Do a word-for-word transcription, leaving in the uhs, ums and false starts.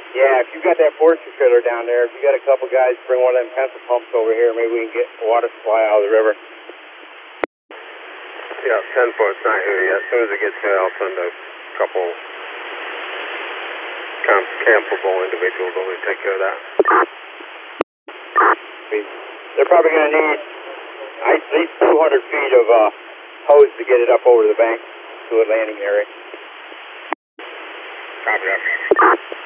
Yeah, if you got that forestry trailer down there, if you got a couple guys, bring one of them pencil pumps over here. Maybe we can get water supply out of the river. Yeah, ten foot's not here yet. As soon as it gets here, I'll send a couple camp campable individuals over to take care of that. They're probably going to need at least two hundred feet of uh, hose to get it up over the bank to a landing area. Copy that.